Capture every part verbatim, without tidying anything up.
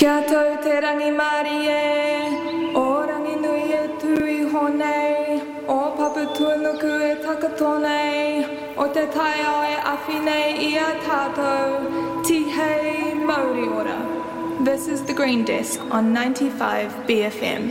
Kia tau te rangi Māori e, o rangi nui e tui honei, o papu tuanuku e takatonei, o te tai ao e awhinei i a tātou, tihei Māori ora. This is The Green Desk on ninety-five B F M.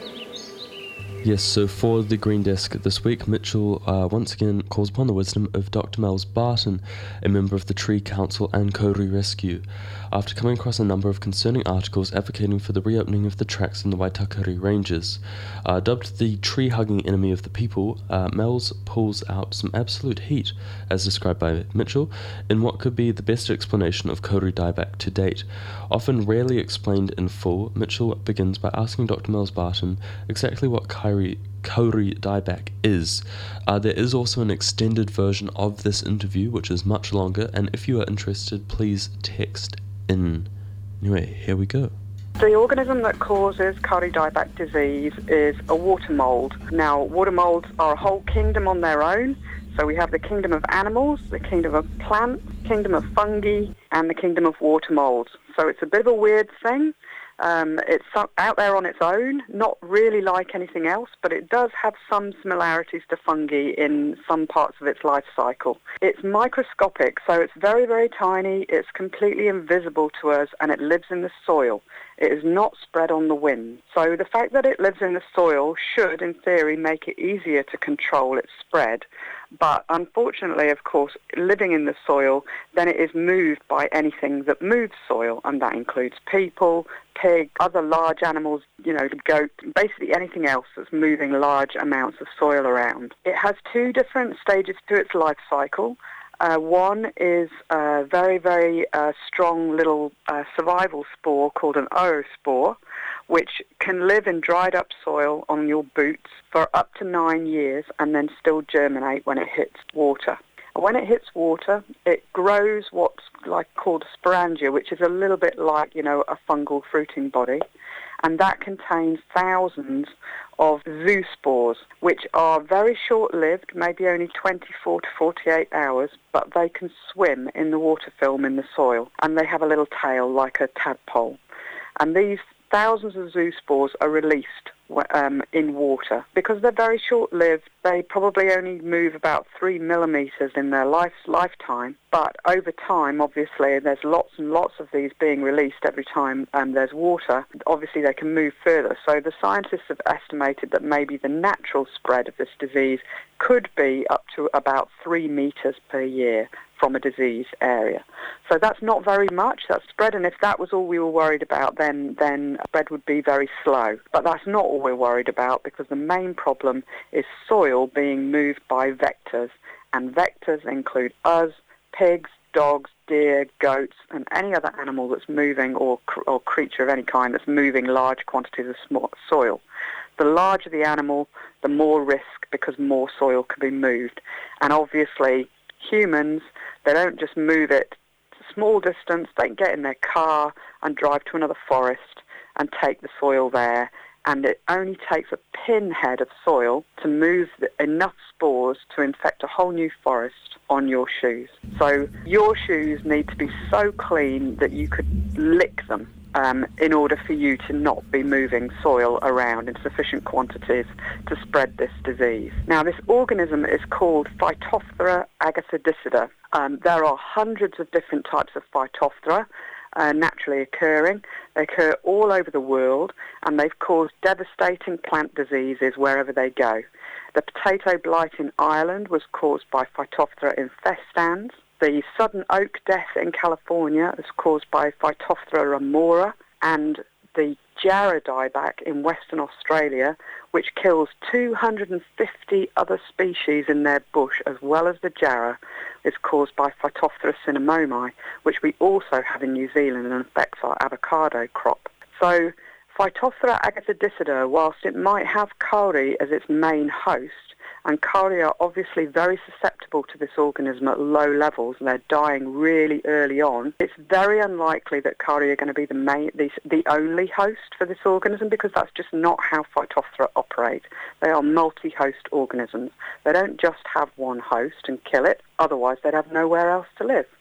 Yes, so for The Green Desk this week, Mitchell uh, once again calls upon the wisdom of Doctor Mel's Barton, a member of the Tree Council and Kauri Rescue, after coming across a number of concerning articles advocating for the reopening of the tracks in the Waitakere Ranges. Uh, dubbed the tree-hugging enemy of the people, uh, Mel's pulls out some absolute heat, as described by Mitchell, in what could be the best explanation of Kauri dieback to date. Often rarely explained in full, Mitchell begins by asking Doctor Mel's Barton exactly what Kauri Kauri dieback is. Uh, there is also an extended version of this interview, which is much longer, and if you are interested, please text in. Anyway, here we go. The organism that causes Kauri dieback disease is a water mould. Now, water moulds are a whole kingdom on their own. So we have the kingdom of animals, the kingdom of plants, kingdom of fungi, and the kingdom of water moulds. So it's a bit of a weird thing. Um, it's out there on its own, not really like anything else, but it does have some similarities to fungi in some parts of its life cycle. It's microscopic, so it's very, very tiny, it's completely invisible to us, and it lives in the soil. It is not spread on the wind. So the fact that it lives in the soil should, in theory, make it easier to control its spread. But unfortunately, of course, living in the soil, then it is moved by anything that moves soil, and that includes people, pigs, other large animals, you know, goat, basically anything else that's moving large amounts of soil around. It has two different stages to its life cycle. Uh, one is a very, very uh, strong little uh, survival spore called an oospore, which can live in dried up soil on your boots for up to nine years and then still germinate when it hits water. When it hits water, it grows what's like called a sporangia, which is a little bit like, you know, a fungal fruiting body. And that contains thousands of zoospores, which are very short-lived, maybe only twenty-four to forty-eight hours, but they can swim in the water film in the soil, and they have a little tail like a tadpole. And these thousands of zoospores are released um, in water. Because they're very short-lived, they probably only move about three millimetres in their life, lifetime, but over time, obviously, there's lots and lots of these being released every time um, there's water. Obviously, they can move further. So the scientists have estimated that maybe the natural spread of this disease could be up to about three metres per year from a diseased area. So that's not very much, that's spread, and if that was all we were worried about, then then spread would be very slow. But that's not all we're worried about, because the main problem is soil being moved by vectors, and vectors include us, pigs, dogs, deer, goats, and any other animal that's moving, or, or creature of any kind that's moving large quantities of small soil. The larger the animal, the more risk, because more soil can be moved. And obviously, humans, they don't just move it to small distance, they can get in their car and drive to another forest and take the soil there, and it only takes a pinhead of soil to move the, enough spores to infect a whole new forest on your shoes. So your shoes need to be so clean that you could lick them um, in order for you to not be moving soil around in sufficient quantities to spread this disease. Now, this organism is called Phytophthora agathidicida. Um, there are hundreds of different types of Phytophthora uh, naturally occurring. They occur all over the world, and they've caused devastating plant diseases wherever they go. The potato blight in Ireland was caused by Phytophthora infestans. The sudden oak death in California is caused by Phytophthora remora, and the jarrah dieback in Western Australia, which kills two hundred fifty other species in their bush as well as the jarrah, is caused by Phytophthora cinnamomi, which we also have in New Zealand and affects our avocado crop. So Phytophthora agathidicida, whilst it might have Kauri as its main host, and Kauri are obviously very susceptible to this organism at low levels, and they're dying really early on, it's very unlikely that Kauri are going to be the main, the, the only host for this organism, because that's just not how Phytophthora operate. They are multi-host organisms. They don't just have one host and kill it, otherwise they'd have nowhere else to live.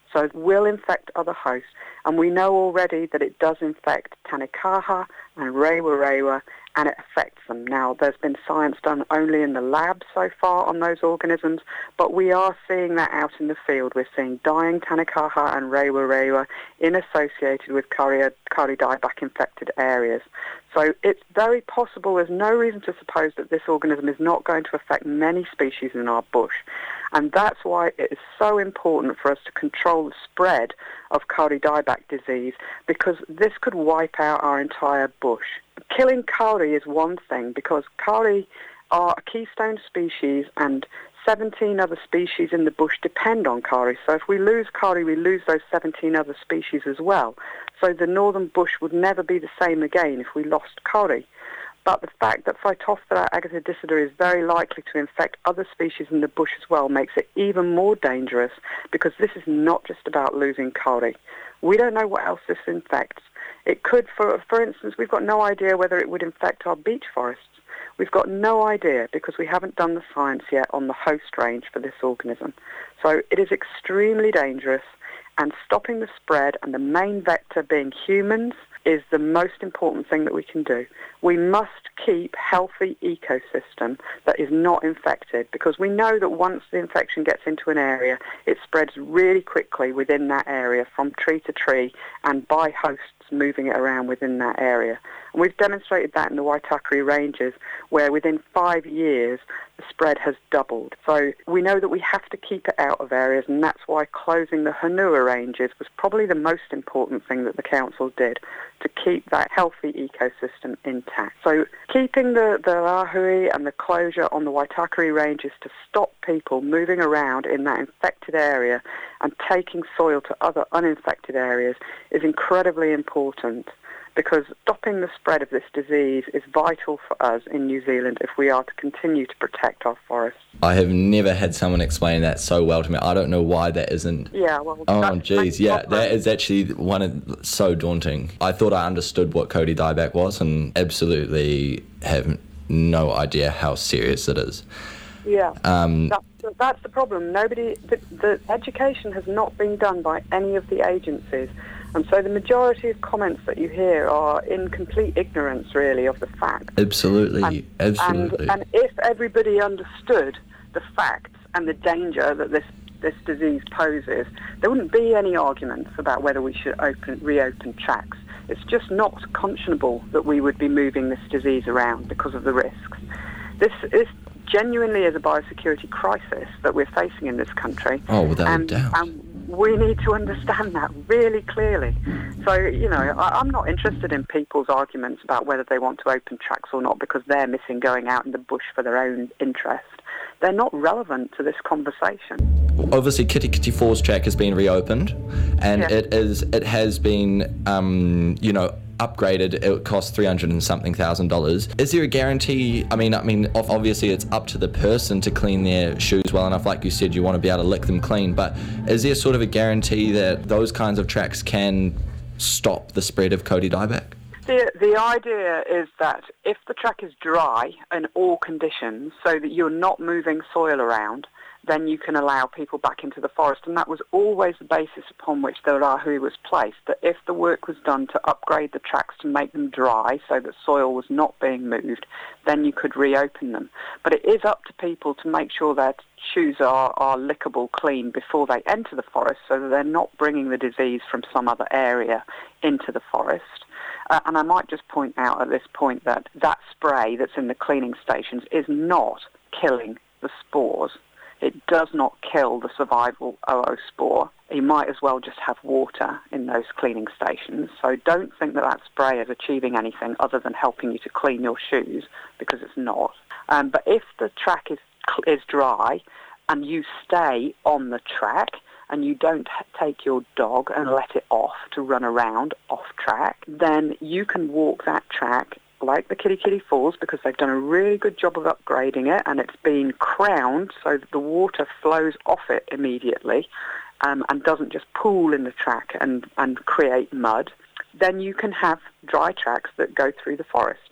So it will infect other hosts. And we know already that it does infect Tanikaha and Rewa Rewa, and it affects them. Now, there's been science done only in the lab so far on those organisms, but we are seeing that out in the field. We're seeing dying Tanikaha and Rewa Rewa in associated with Kari dieback infected areas. So it's very possible, there's no reason to suppose that this organism is not going to affect many species in our bush. And that's why it is so important for us to control the spread of Kari dieback disease, because this could wipe out our entire bush. Killing Kari is one thing, because Kari are a keystone species and seventeen other species in the bush depend on Kari. So if we lose Kari, we lose those seventeen other species as well. So the northern bush would never be the same again if we lost Kari. But the fact that Phytophthora agathodicida is very likely to infect other species in the bush as well makes it even more dangerous, because this is not just about losing Kari. We don't know what else this infects. It could, for for instance, we've got no idea whether it would infect our beech forests. We've got no idea because we haven't done the science yet on the host range for this organism. So it is extremely dangerous, and stopping the spread, and the main vector being humans, is the most important thing that we can do. We must keep healthy ecosystem that is not infected, because we know that once the infection gets into an area, it spreads really quickly within that area from tree to tree and by hosts moving it around within that area. And we've demonstrated that in the Waitakere Ranges, where within five years the spread has doubled. So we know that we have to keep it out of areas, and that's why closing the Hanua Ranges was probably the most important thing that the council did, to keep that healthy ecosystem intact. So keeping the, the Rahui and the closure on the Waitakere Ranges to stop people moving around in that infected area and taking soil to other uninfected areas is incredibly important, because stopping the spread of this disease is vital for us in New Zealand if we are to continue to protect our forests. I have never had someone explain that so well to me. I don't know why that isn't... Yeah, well... Oh, geez, yeah, that is actually one of, so daunting. I thought I understood what Kari dieback was, and absolutely have no idea how serious it is. Yeah, um, that's, that's the problem. Nobody... The, the education has not been done by any of the agencies. And so the majority of comments that you hear are in complete ignorance, really, of the facts. Absolutely, and, absolutely. And, and if everybody understood the facts and the danger that this, this disease poses, there wouldn't be any arguments about whether we should open, reopen tracks. It's just not conscionable that we would be moving this disease around because of the risks. This is genuinely is a biosecurity crisis that we're facing in this country. Oh, without and, a doubt. And we need to understand that really clearly. So, you know, I, I'm not interested in people's arguments about whether they want to open tracks or not because they're missing going out in the bush for their own interest. They're not relevant to this conversation. Obviously, Kitty Kitty Falls track has been reopened, and yeah. it is it has been, um, you know, upgraded. It cost three hundred and something thousand dollars. Is there a guarantee? I mean, I mean, obviously it's up to the person to clean their shoes well enough. Like you said, you want to be able to lick them clean. But is there sort of a guarantee that those kinds of tracks can stop the spread of Kari dieback? The, the idea is that if the track is dry in all conditions, so that you're not moving soil around, then you can allow people back into the forest. And that was always the basis upon which the Rahui was placed, that if the work was done to upgrade the tracks to make them dry so that soil was not being moved, then you could reopen them. But it is up to people to make sure their shoes are, are lickable clean before they enter the forest, so that they're not bringing the disease from some other area into the forest. Uh, and I might just point out at this point that that spray that's in the cleaning stations is not killing the spores. It does not kill the survival oospore. You might as well just have water in those cleaning stations. So don't think that that spray is achieving anything other than helping you to clean your shoes, because it's not. Um, but if the track is is dry and you stay on the track and you don't take your dog and let it off to run around off track, then you can walk that track like the Kitty Kitty Falls, because they've done a really good job of upgrading it, and it's been crowned so that the water flows off it immediately um, and doesn't just pool in the track and, and create mud. Then you can have dry tracks that go through the forest.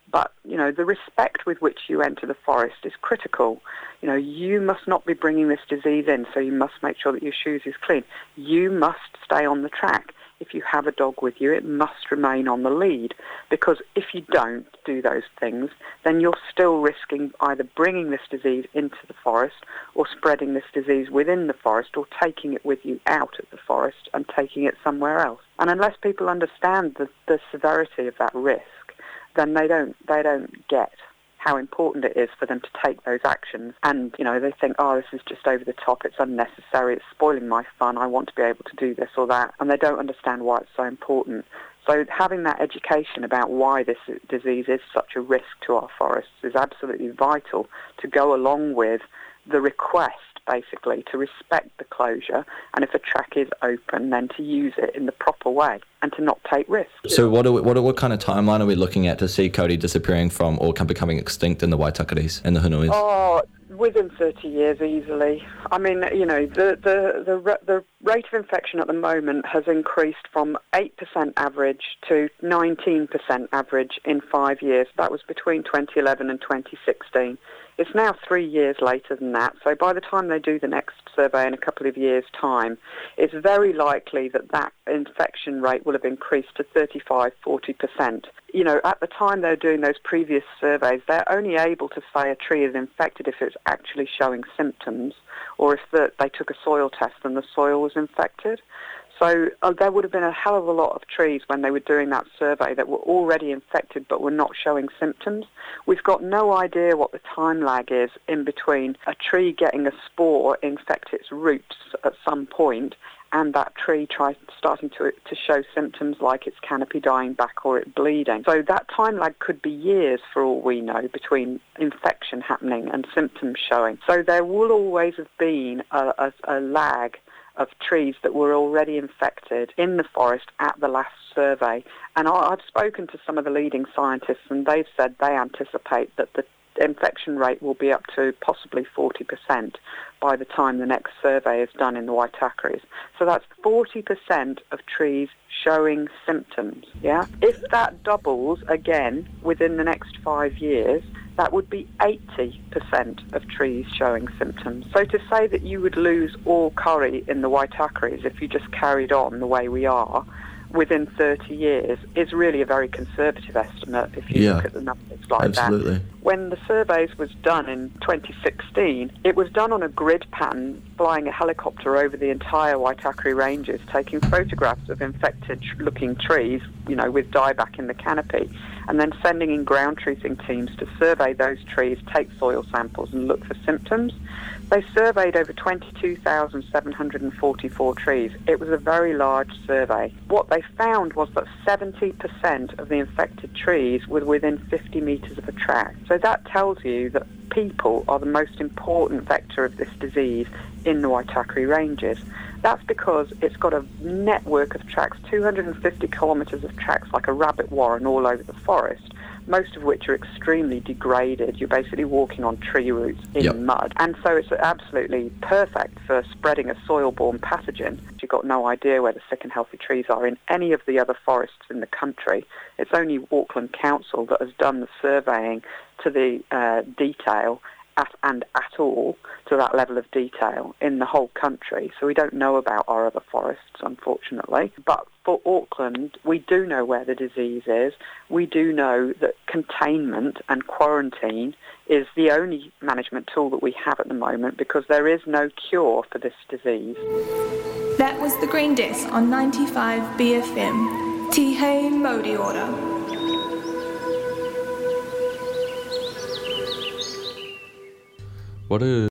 But, you know, the respect with which you enter the forest is critical. You know, you must not be bringing this disease in, so you must make sure that your shoes is clean. You must stay on the track. If you have a dog with you, it must remain on the lead, because if you don't do those things, then you're still risking either bringing this disease into the forest or spreading this disease within the forest or taking it with you out of the forest and taking it somewhere else. And unless people understand the, the severity of that risk, then they don't they don't get how important it is for them to take those actions. And, you know, they think, oh, this is just over the top, it's unnecessary, it's spoiling my fun, I want to be able to do this or that. And they don't understand why it's so important. So having that education about why this disease is such a risk to our forests is absolutely vital to go along with the request, basically, to respect the closure, and if a track is open, then to use it in the proper way and to not take risks. So what are we, what, are, what kind of timeline are we looking at to see Kodi disappearing from or becoming extinct in the Waitakaris and the Hunuis? Oh, within thirty years easily. I mean, you know, the, the, the, the rate of infection at the moment has increased from eight percent average to nineteen percent average in five years. That was between twenty eleven and twenty sixteen. It's now three years later than that, so by the time they do the next survey in a couple of years' time, it's very likely that that infection rate will have increased to thirty-five, forty percent. You know, at the time they're doing those previous surveys, they're only able to say a tree is infected if it's actually showing symptoms, or if the, they took a soil test and the soil was infected. So uh, there would have been a hell of a lot of trees when they were doing that survey that were already infected but were not showing symptoms. We've got no idea what the time lag is in between a tree getting a spore infect its roots at some point and that tree tries starting to to show symptoms like its canopy dying back or it bleeding. So that time lag could be years for all we know between infection happening and symptoms showing. So there will always have been a, a, a lag of trees that were already infected in the forest at the last survey. And I've spoken to some of the leading scientists and they've said they anticipate that the infection rate will be up to possibly forty percent by the time the next survey is done in the Waitakaris. So that's forty percent of trees showing symptoms, yeah? If that doubles again within the next five years, that would be eighty percent of trees showing symptoms. So to say that you would lose all curry in the Waitakaris if you just carried on the way we are within thirty years is really a very conservative estimate if you yeah, look at the numbers like absolutely. that. When the surveys was done in twenty sixteen, it was done on a grid pattern, flying a helicopter over the entire Waitakere ranges, taking photographs of infected-looking trees, you know, with dieback in the canopy, and then sending in ground truthing teams to survey those trees, take soil samples and look for symptoms. They surveyed over twenty-two thousand seven hundred forty-four trees. It was a very large survey. What they found was that seventy percent of the infected trees were within fifty metres of a track. So that tells you that people are the most important vector of this disease in the Waitakere ranges. That's because it's got a network of tracks, two hundred fifty kilometres of tracks like a rabbit warren all over the forest, most of which are extremely degraded. You're basically walking on tree roots in yep. mud. And so it's absolutely perfect for spreading a soil-borne pathogen. You've got no idea where the sick and healthy trees are in any of the other forests in the country. It's only Auckland Council that has done the surveying to the uh, detail at, and at all to that level of detail in the whole country. So we don't know about our other forests, unfortunately. But for Auckland, we do know where the disease is. We do know that containment and quarantine is the only management tool that we have at the moment because there is no cure for this disease. That was the Green Desk on ninety-five B F M. Tihei Modi Ora. What a